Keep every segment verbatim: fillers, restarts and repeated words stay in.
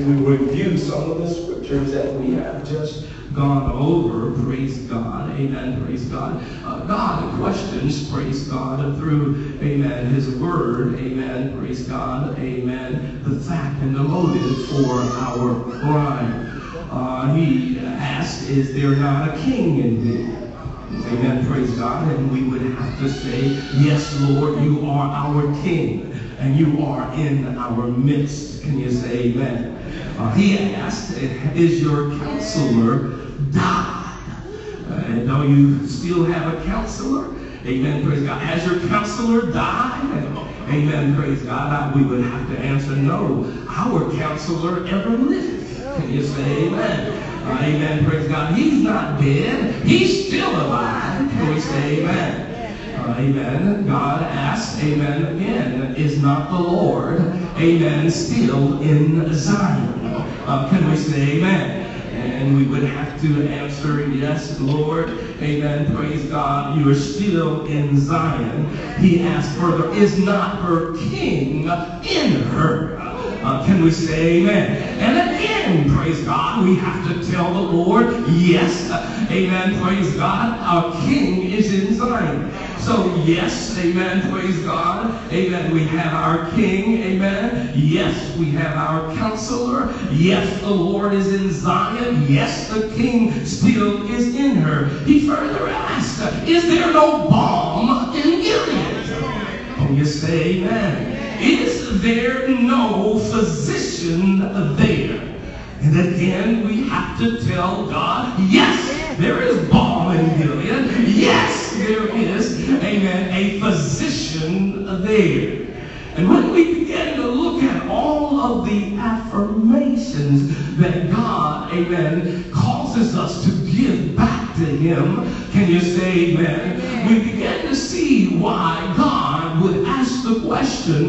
we review some of the scriptures that we have just gone over, praise God, amen, praise God. Uh, God questions, praise God, through, amen, his word, amen, praise God, amen, the fact and the motive for our crime. Uh, he asked, is there not a king in thee? Amen, praise God. And we would have to say, yes, Lord, you are our king, and you are in our midst. Can you say amen? Uh, he asked, is your counselor died? Uh, and know you still have a counselor? Amen, praise God. Has your counselor died? Amen, praise God. We would have to answer, no. Our counselor ever liveth. Can you say amen? Uh, amen, praise God. He's not dead. He's still alive. Can we say amen? Uh, amen. God asks, amen, again, is not the Lord, amen, still in Zion? Uh, can we say amen? And we would have to answer, yes, Lord, amen, praise God, you are still in Zion. He asked further, is not her king in her? Uh, can we say amen? And again, praise God, we have to tell the Lord, yes, uh, amen, praise God, our king is in Zion. So yes, amen, praise God, amen, we have our king, amen. Yes, we have our counselor. Yes, the Lord is in Zion. Yes, the king still is in her. He further asked, is there no balm in Gilead? Can you say amen? Is there no physician there? And again, we have to tell God, yes, there is balm in Gilead. Yes, there is, amen, a physician there. And when we begin to look at all of the affirmations that God, amen, causes us to give back to him, can you say amen? We begin to see why God would ask the question,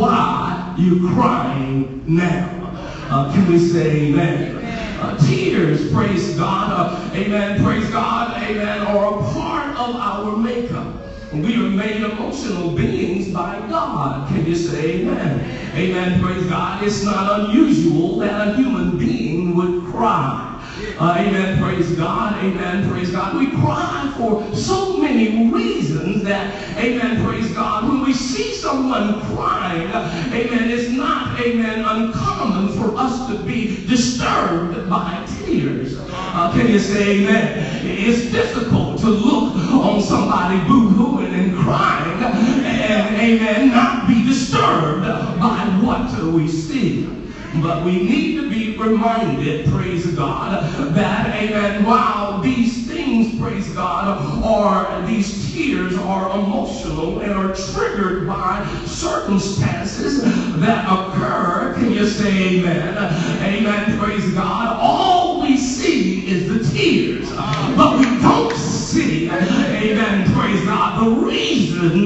why you crying now? Uh, can we say amen? Uh, tears, praise God, uh, amen, praise God, amen, are a part of our makeup. We are made emotional beings by God. Can you say amen? Amen, praise God. It's not unusual that a human being would cry. Uh, amen, praise God, amen, praise God. We cry for so many reasons that, amen, praise God, when we see someone crying, amen, it's not, amen, uncommon for us to be disturbed by tears. Uh, can you say amen? It's difficult to look on somebody boo-hooing and crying and, amen, not be disturbed by what we see. But we need to be reminded, praise God, that, amen, while these things, praise God, are, these tears are emotional and are triggered by circumstances that occur, can you say amen? Amen, praise God. All we see is the tears, but we don't see, amen, praise God, the reason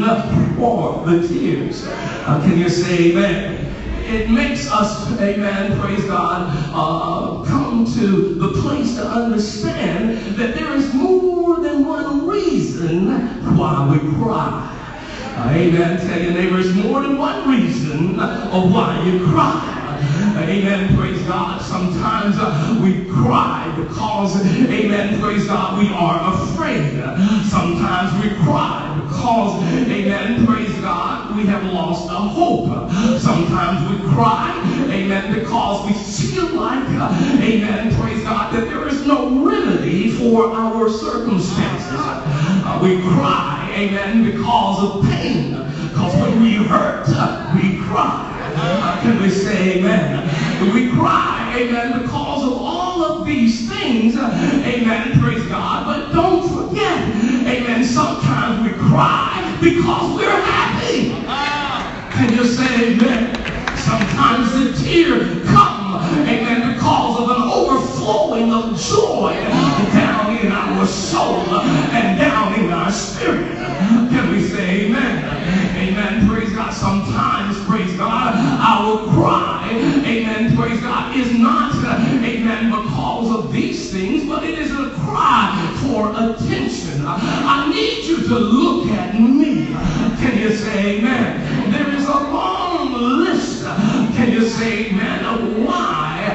for the tears. Uh, can you say amen? It makes us, amen, praise God, uh, come to the place to understand that there is more than one reason why we cry. Uh, amen. Tell your neighbor, there's more than one reason of why you cry. Amen, praise God. Sometimes uh, we cry because, amen, praise God, we are afraid. Sometimes we cry because, amen, praise God, we have lost a hope. Sometimes we cry, amen, because we feel like, uh, amen, praise God, that there is no remedy for our circumstances. Uh, we cry, amen, because of pain. Because when we hurt, uh, we cry. Uh, can we say amen? We cry, amen, because of all of these things, uh, amen, praise God. But don't forget, amen, sometimes we cry because we're happy. Can you say amen? Sometimes the tears come, amen, because of an overflowing of joy down in our soul and down in our spirit. Can we say amen? Amen, praise God. Sometimes, praise God, our cry, amen, praise God, is not, amen, because of these things, but it is a cry for attention. I need you to look at me. Can you say amen? There is a long list, can you say amen, of why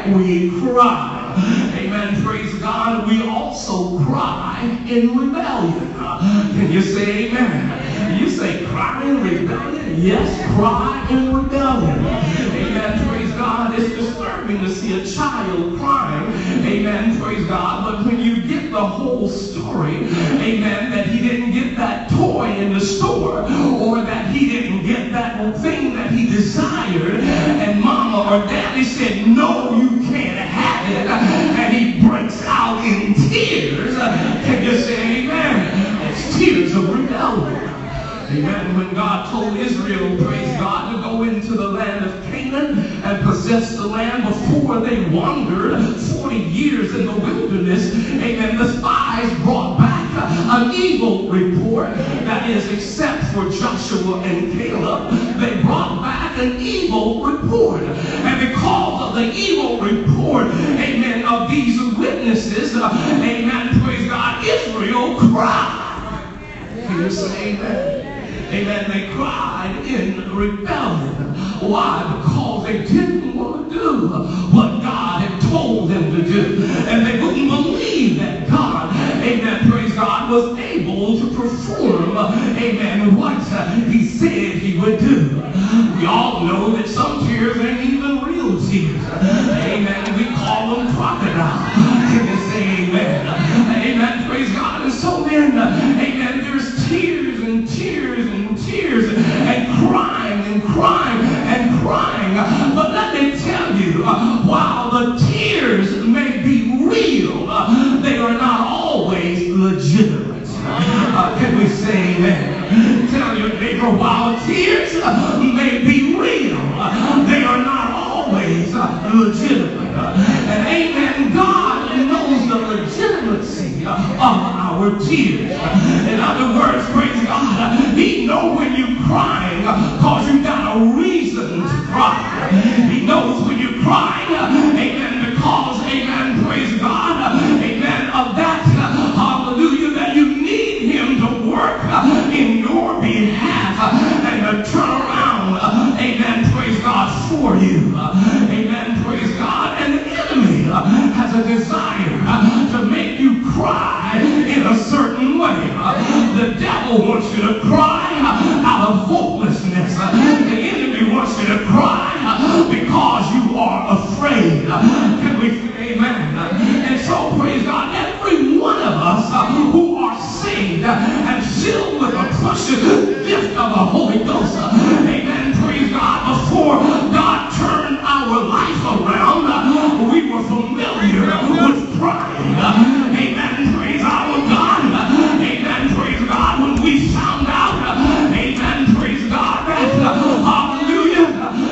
we cry. Amen. Praise God. We also cry in rebellion. Can you say amen? You say cry in rebellion? Yes, cry in rebellion. Amen. Praise God. It's disturbing to see a child crying. Amen. Praise God. But when you get the whole story, amen, that he didn't get that toy in the store, or that he didn't get that thing that he desired, and mama or daddy said, no, you can't have it, and he breaks out in tears. Can you say amen? It's tears of rebellion. Amen. When God told Israel, praise God, to go into the land of Canaan and possess the land before they wandered forty years in the wilderness, amen, the spies brought back an evil report. That is, except for Joshua and Caleb, they brought back an evil report. And because of the evil report, amen, of these witnesses, uh, amen, praise God, Israel cried. Can you say amen? Amen. They cried in rebellion. Why? Because they didn't want to do what God had told them to do. And they wouldn't believe that God, amen, praise God, was able to perform, amen, what he said he would do. We all know that some tears ain't even real tears. Amen. We call them crocodiles. Can you say amen? Amen. Praise God. And so then, amen, there's tears and tears and tears and crying and crying and crying. But let me tell you, uh, while the tears may be real, uh, they are not always legitimate. Uh, can we say amen? Tell your neighbor, while tears uh, may be real, uh, they are not always uh, legitimate. Uh, and amen, God knows the legitimacy uh, of our tears. In other words, praise God, he knows when you're crying because you got a reason to cry. He knows when you're crying, amen, because, amen, praise God, amen, of that, hallelujah, that you need him to work in your behalf and to turn around, amen, praise God, for you. Amen, praise God. And the enemy has a desire to make you cry in a certain way. The devil wants you to cry out of hopelessness. The enemy wants you to cry because you are afraid. Can we say amen? And so, praise God, every one of us who are saved and filled with the precious gift of the Holy Ghost, amen, praise God, before God turned our life around, we were familiar with pride. Amen, praise our God. Amen, praise God. When we found out, amen, praise God, that, hallelujah,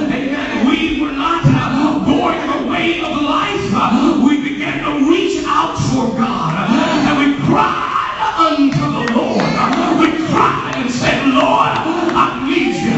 amen, we were not going the way of life, we began to reach out for God, and we cried unto the Lord. We cried and said, Lord, I need you.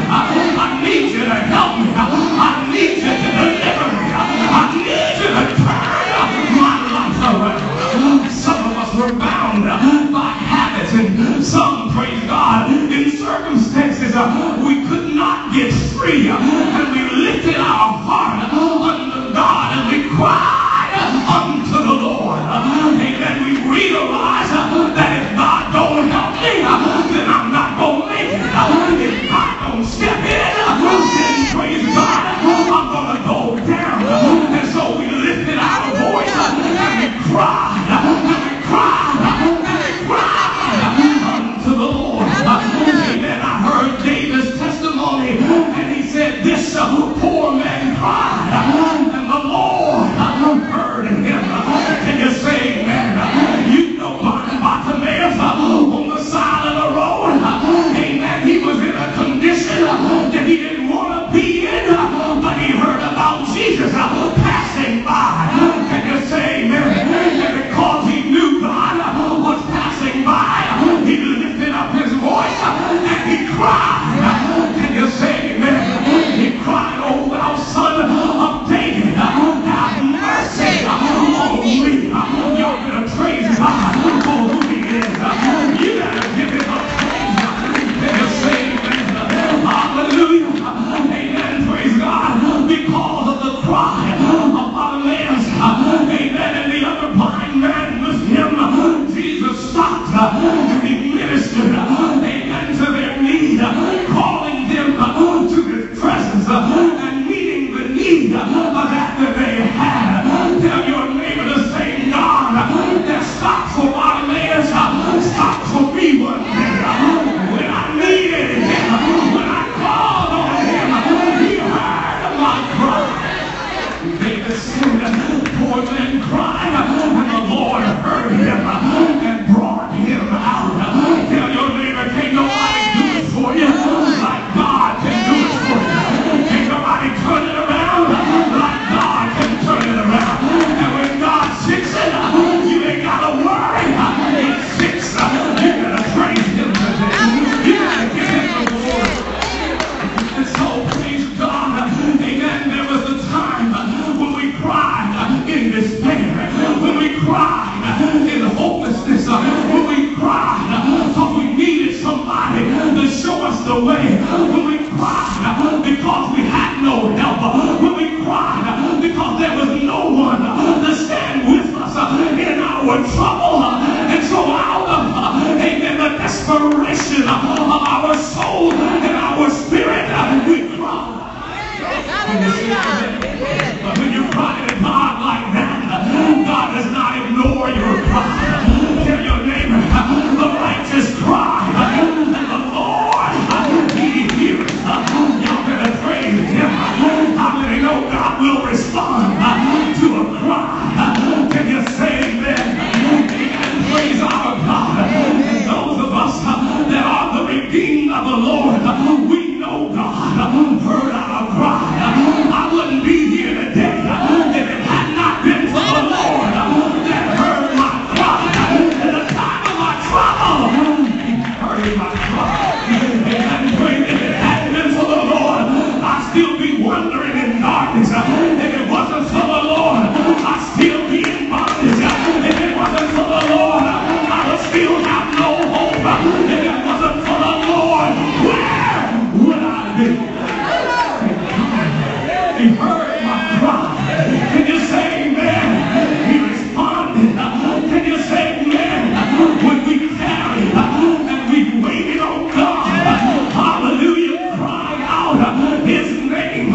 I need you to help me. I need you to deliver me. I need you to turn my life around. Some of us were bound by habits, and some, praise God, in circumstances we could not get free. And we lifted our heart unto God and we cried unto the Lord. Amen. We realized that if God don't help me, then I'm not going to make it. If God don't step in, then praise God, I'm going to go down. And so we lifted our voice and we cried, and we cried, and we cried unto the Lord. away. When we cried because we had no help. When we cried because there was no one to stand with us in our trouble. And so out of, amen, the desperation of our soul and our spirit, we cry. But when you cry to God like that, God does not ignore your cry. Tell your neighbor, the righteous cry, and the Lord, He hears. Y'all better praise Him. How many know God will respond to a cry? Can you say amen? Amen. Praise our God. And those of us that are the redeemed of the Lord, we know God heard our cry. I wouldn't be here today if it had not been for the Lord that heard my cry. At the time of my trouble, He heard my cry. And pray if it hadn't been for the Lord, I'd still be wandering in darkness. If it wasn't for the Lord, I'd still be in bondage. If it wasn't for the Lord, I would still have no hope. If it wasn't for the Lord, where would I be? He heard my cry. Can you say amen? He responded. Can you say amen? When we tarried and we waited on God, hallelujah, crying out His name,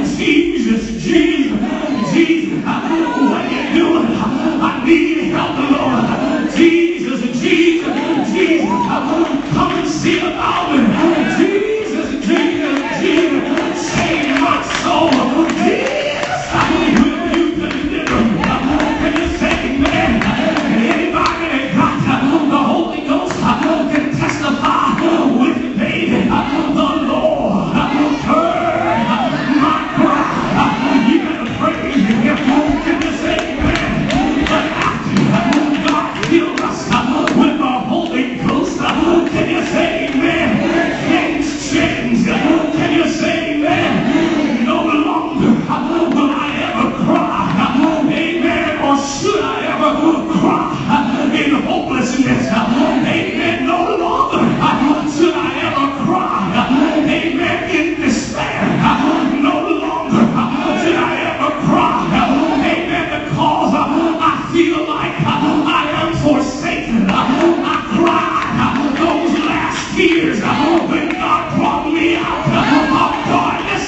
Jesus, Jesus, Jesus, what are you doing? I need help, Lord. Jesus, Jesus, Jesus, come and see about me. Jesus, Jesus, Jesus, save my soul. Jesus, will you deliver me? Can you say amen? Anybody that got the Holy Ghost can testify with David. The Lord heard my cry. You better praise Him. Can you say amen? But after God filled us with the Holy Ghost, can you say amen? Things change. Can you say amen? No longer will I ever cry, amen, or should I ever cry in hopelessness, amen, no longer should I ever cry, amen, in despair, no longer should I ever cry, amen, because I feel like I am forsaken. I cried those last years when God brought me out of darkness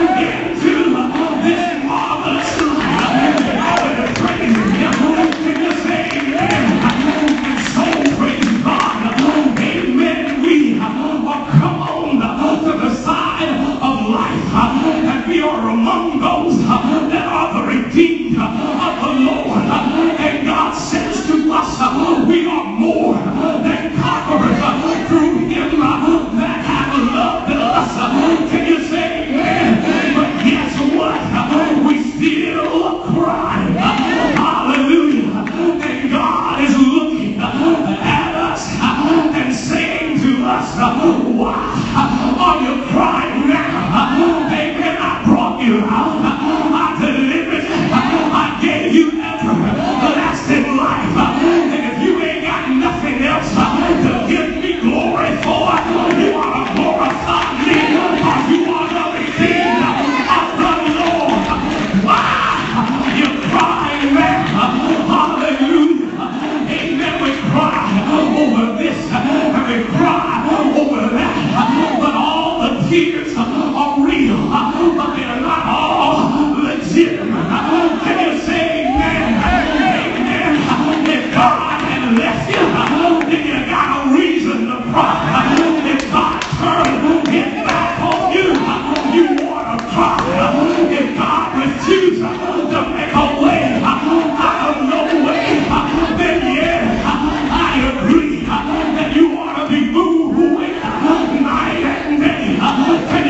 into this marvelous light. I would praise Him. Can you say amen? And so praise God. Amen. We are come on to the side of life, and we are among those that are the redeemed of the Lord. And God says to us, we are more than conquerors through Him that have loved us. Can you say amen? But guess what? We still cry. Hallelujah. And God is looking at us and saying to us, why are you crying now? Amen. I brought you out. I delivered you. I gave you everlasting life. And if you ain't got nothing else to give me glory for, you ought to glorify me, or you are the redeemed of the Lord. Why you crying now? Hallelujah. Amen. We cry over this and we cry over that, but all the tears are real, but they're not all legitimate. Can you say amen? Amen. If God had left you, then you got a reason to cry. If God turned His back on you, you ought to cry. If God refused to make a way out of no way, then yeah, I agree that you ought to be moved with night and day.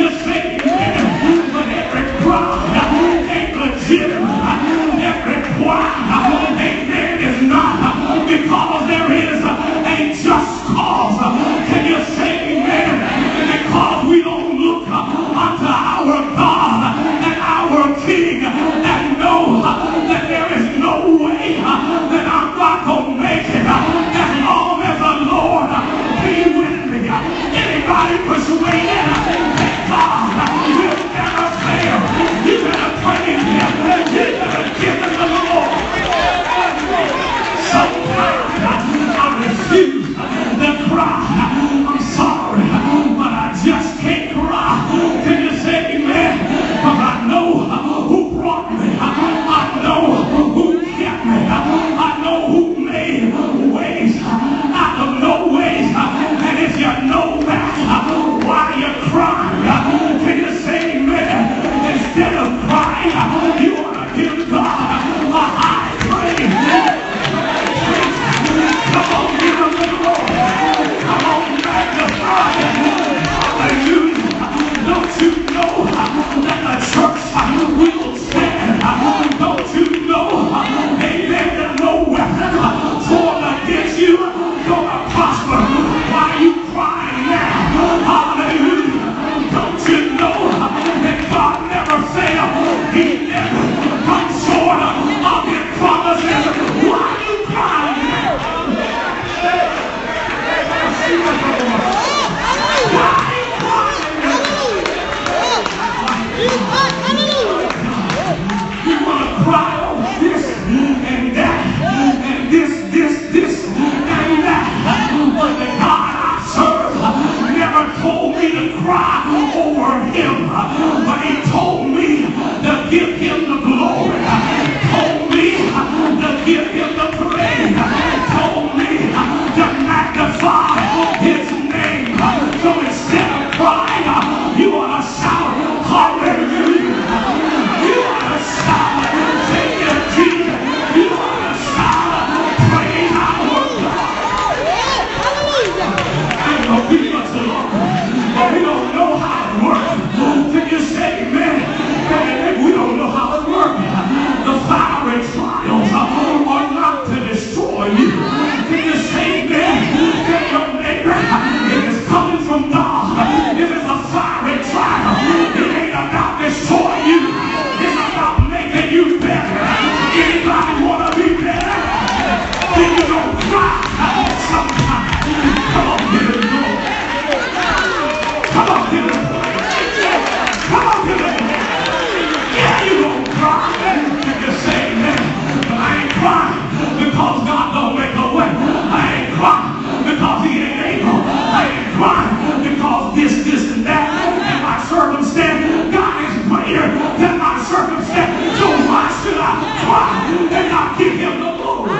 don't be much longer. But we don't know how it works. Can you say amen? Amen. We don't know how it works. The fiery trials are not to destroy you. Can you say amen? Tell your neighbor, if it's coming from God, if it's a fiery trial, it ain't about destroying you. It's about making you better. Anybody want to be better? Then you don't cry sometimes. Come on, give it go. Come on, give it go. Come on, give it go. Yeah, you don't cry. You can say amen. But I ain't crying because God don't make a way. I ain't crying because he ain't able. I ain't crying because this, this, and that, and my circumstance. God is greater than my circumstance. So why should I cry and not give him the glory?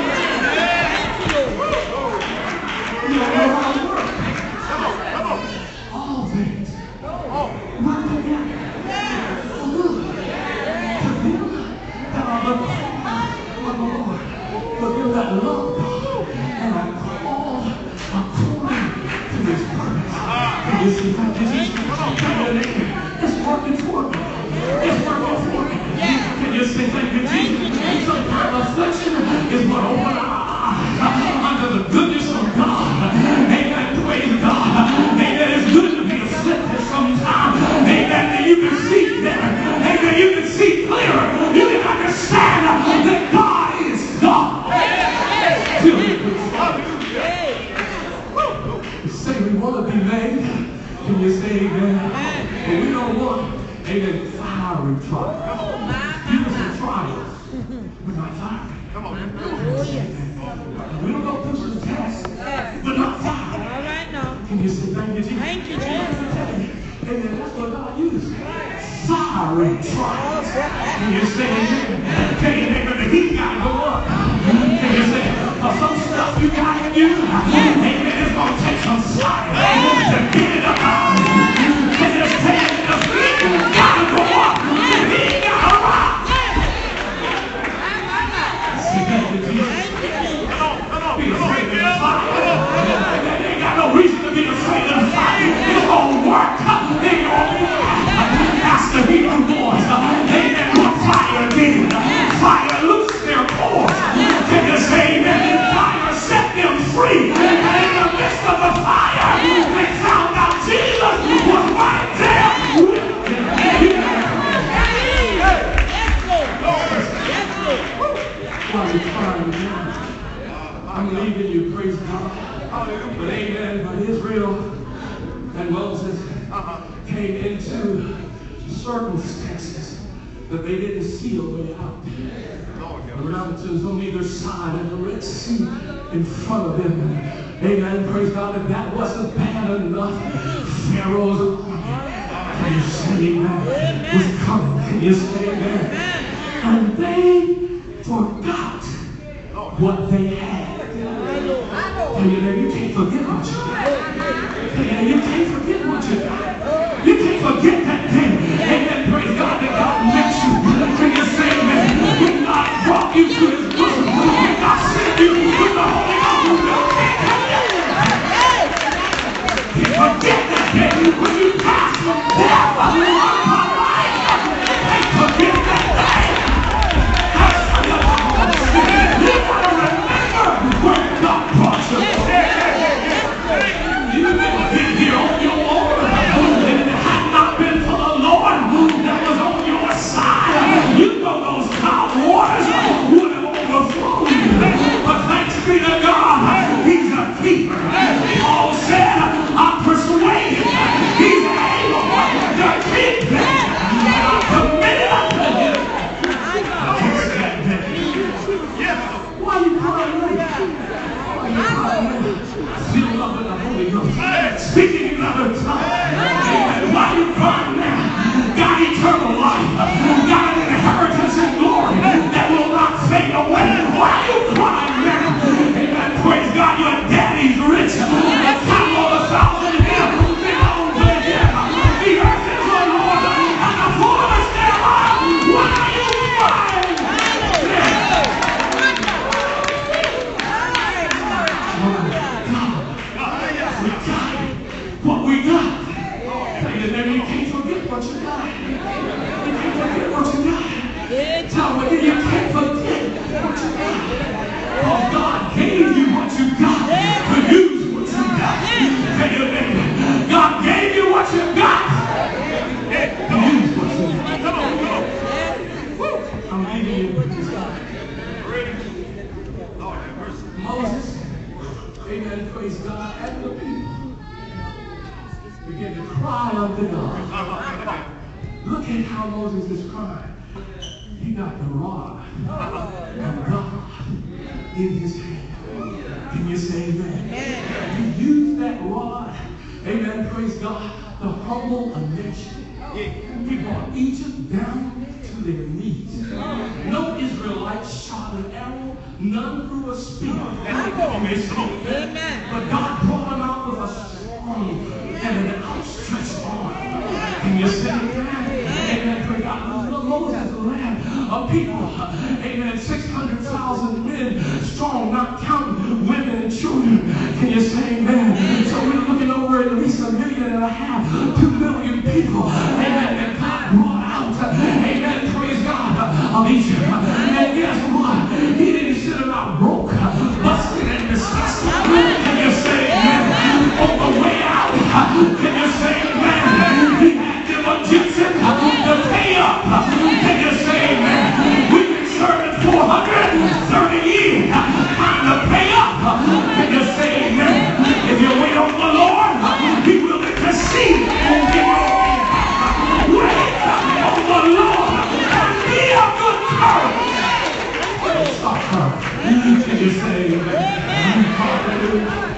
You don't know how it works. All things work together for good to them that are the called of the Lord, for them that love God and are called according to his purpose. And you see, thank you, Jesus. It's working for me. It's working for me. Can you say thank you, Jesus? Sometimes affliction is what open our eyes under the goodness of God. Amen. Praise God. Amen. It's good to be afflicted sometimes. Amen. That you can see better. Amen. You can see clearer. You can understand that God is God. You say we want to be made. Can you say amen? But we don't want, amen, fiery trials. Give us some trials. We're not fiery. Come on. We don't go through some tests. We're not fiery. All right now. Can you say thank you, Jesus? Thank you, Jesus. Amen. That's what God uses. Fiery trials. Can you say amen? Tell your neighbor that he got to go up. Can you say, uh, some stuff you got to do? Amen. It's going to take some fire to get it up out of you. Can you say the feet got to go up? He got to rock. Say thank you, Jesus. Be afraid of the fire. They ain't got no reason to be afraid of the fire. It's going to work. They're going to be ask the Hebrew boys. They didn't put fire in. Fire loosed their cords. Can you say amen? Fire set them free. And in the midst of the fire, they found out Jesus was right there with them. While you're trying now, I'm leaving you, praise God. But amen, but Israel and Moses came into circumstances that they didn't see a way out. The mountains on either side and the Red Sea in front of them. Amen. Praise God. If that wasn't bad enough, Pharaoh's can you say amen? Was coming. Can you say amen? And they forgot what they had. And you know, you can't forget what you got. And you can't forget what you got. You can't forget that day. Amen. Praise God that God met you. Can you say amen? When God brought you to his bosom. When God sent you with the Holy Ghost. Can't forget that day when you passed from death to life. Can't forget that day. You gotta remember where God brought you. You never been here on your own. And it had not been for the Lord that was on your side. You know those cold waters would have overflowed. But thanks be to God, he's a keeper. Paul said, I'm persuaded he's able to keep me. And I'm committed unto him. Why are you crying like that? Why are you crying like that? Fill up with the Holy Ghost. Speaking in other tongues. Why are you crying now? Got eternal life. Got an inheritance in glory that will not fade away. Why are you crying now? Amen. Praise God, your daddy's rich. A time on a thousand hills. Belong to him. The earth is the Lord and the fullness thereof. Why are you crying? God, we got what you got. You can't forget what you got. Tell me, you can't forget what you got. Oh, God gave you what you got to use what you got. Tell your neighbor, God gave you what you got to use what you got. Come on, come on. Woo. I'm giving you what you got. Moses, amen, praise God, and the people begin to cry unto God. Look at how Moses is crying. He got the rod of God in his hand. Can you say amen? He used that rod, amen, praise God, to humble a nation. He brought Egypt down to their knees. No Israelite shot an arrow, none threw a spear. Amen. But God brought them out with a strong and an outstretched arm. Can you say amen? Amen. For God, Moses led a people, amen, six hundred thousand men strong, not counting women and children. Can you say amen? So we're looking over at least a million and a half, two million people, amen, that God brought out, amen, praise God, of Egypt. And guess what? He didn't sit around broke, busted, and disgusted. Can you say amen? On the way out, can you say amen? He had them Egyptian to pay up. Can you say amen? We've been serving four hundred thirty years. Time to pay up. Can you say amen? If you wait on the Lord, he will intercede and give you a wait on the Lord and be of good courage. Don't stop her. Can you say amen? Hallelujah.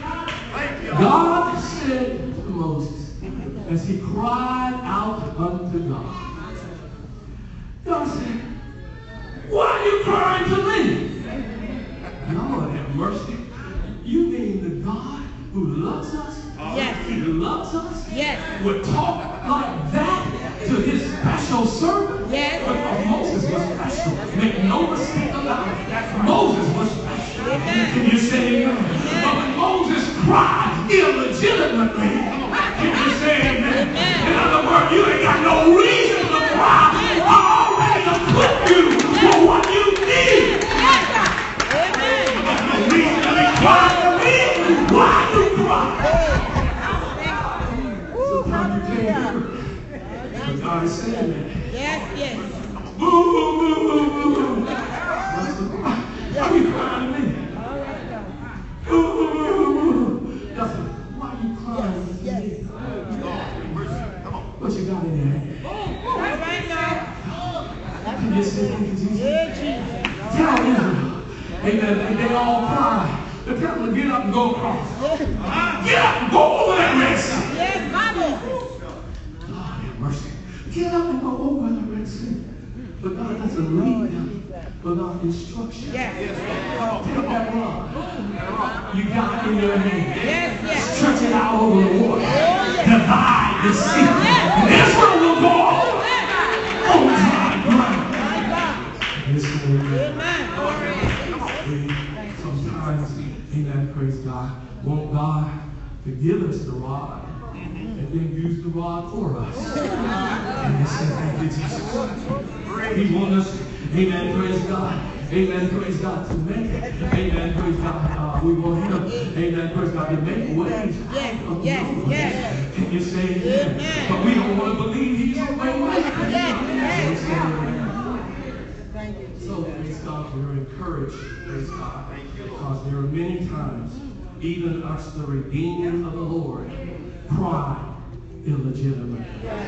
God said to Moses as he cried out unto God, God said, why are you crying to me? Lord have mercy. You mean the God who loves us? Yes. He loves us? Yes. Would talk like that to his special servant? Yes. Because Moses was special. Make no mistake about it. Moses was special. Amen. Can you say amen? Amen. But when Moses cried illegitimately, can you say amen? Amen? In other words, you ain't got no reason to cry. I already equipped you for what you need. Amen. You got no reason to be crying to me. Why you cry? Sometimes you can't hear it. But God is saying that. Yes, yes. Boo, boo, boo, boo, boo. Why are you crying to me? Boo, boo, boo, boo. God said, why are you crying to me? What you got in your hand? All right now. Can you say thank you, Jesus? Tell Israel. Amen. And they all cry. They tell them to get up and go across. Get up and go over that Red Sea. Yes, Bible. God have mercy. Get up and go over the Red Sea. But God doesn't lead them without instruction. Yes. Take that rod. You got it in your hand. Yes, yes. Stretch it out over the water. Divide the sea. And Israel will go on dry ground. Amen. Sometimes, amen, praise God, won't God to give us the rod and then use the rod for us? And say, thank you, Jesus. He wants us, amen, praise God. Amen, praise God, to make it. Amen, praise God. Uh, we want him, amen, praise God, to make ways. Yes, yes, yes. Can you say amen? Amen? But we don't want to believe he's a way maker. Yes, yes. So, praise God, we're encouraged, praise God, because there are many times, even us, the redeemed of the Lord, cry illegitimate.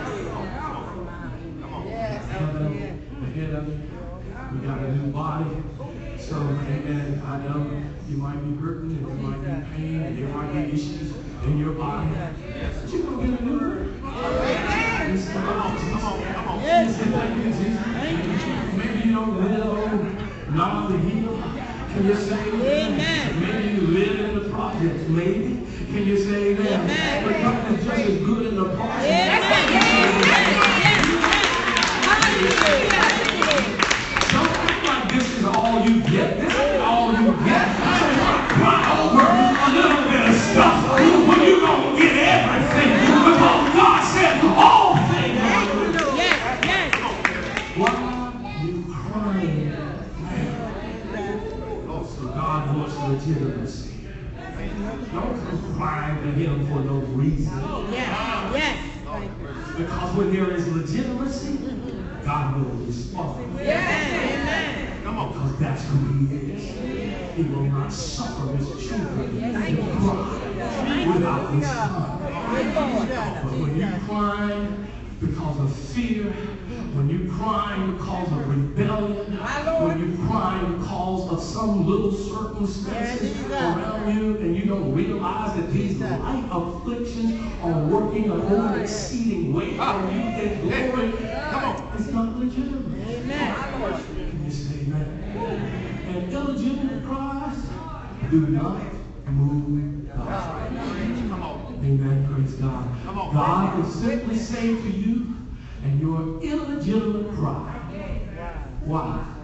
Heaven, ahead of you. We got a new body. So, amen, I know you might be hurting, and you might be in pain, and there might be issues in your body. But you're going to get a new one. Come on, come on, come on. Maybe you don't live on non the healed. Can you say amen? Maybe you live in the projects. Maybe. Can you say amen? But God is just as good in the projects. This is all you get. This is all you get. Cry over a little bit of stuff when you don't get everything. Because God said all things crying to him for no reason. Yes. Yes. Because when there is legitimacy, God will respond. Yes. Come on. Because that's who he is. He will not suffer his children to cry without response. But when you cry because of fear, when you cry because of rebellion, when you cry because of some little circumstances around you, and you don't realize that these light afflictions are working a whole exceeding weight on you in glory, come on, it's not legitimate. Amen. Can you say amen? And illegitimate cries do not move God. Come on. Amen. Praise God. Come on. God will simply say to you, and your illegitimate cry. Why?